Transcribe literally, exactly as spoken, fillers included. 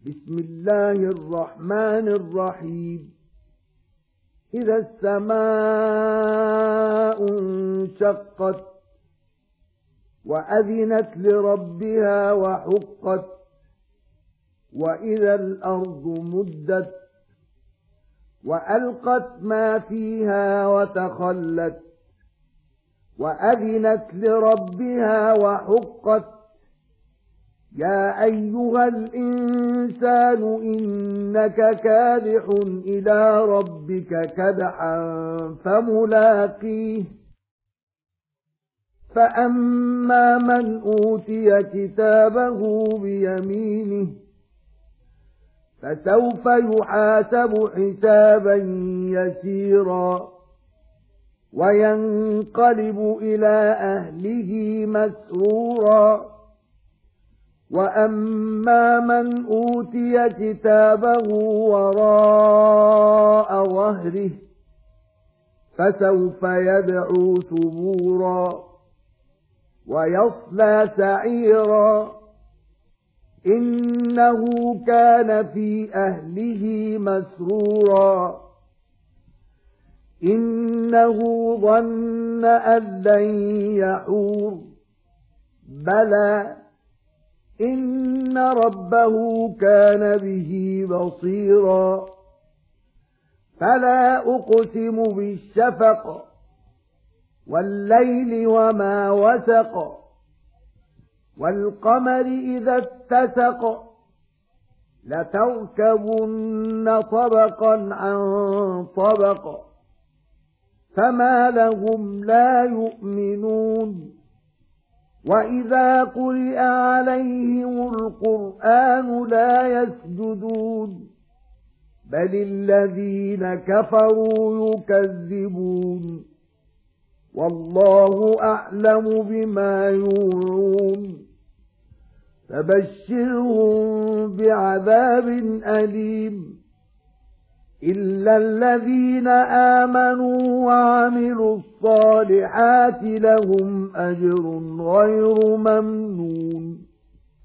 بسم الله الرحمن الرحيم إذا السماء انشقت وأذنت لربها وحقت وإذا الأرض مدت وألقت ما فيها وتخلت وأذنت لربها وحقت يا أيها الإنسان إنك كادح إلى ربك كدحا فملاقيه فأما من أوتي كتابه بيمينه فسوف يحاسب حسابا يسيرا وينقلب إلى أهله مسرورا وأما من أوتي كتابه وراء ظهره فسوف يدعو ثبورا ويصلى سعيرا إنه كان في أهله مسرورا إنه ظن أن لن يحور بلى إن ربه كان به بصيرا فلا أقسم بالشفق والليل وما وسق والقمر إذا اتسق لتركبن طبقا عن طبق فما لهم لا يؤمنون وإذا قرئ عليهم القرآن لا يسجدون بل الذين كفروا يكذبون والله أعلم بما يوعون فبشرهم بعذاب أليم إلا الذين آمنوا وعملوا الصالحات لهم أجر غير ممنون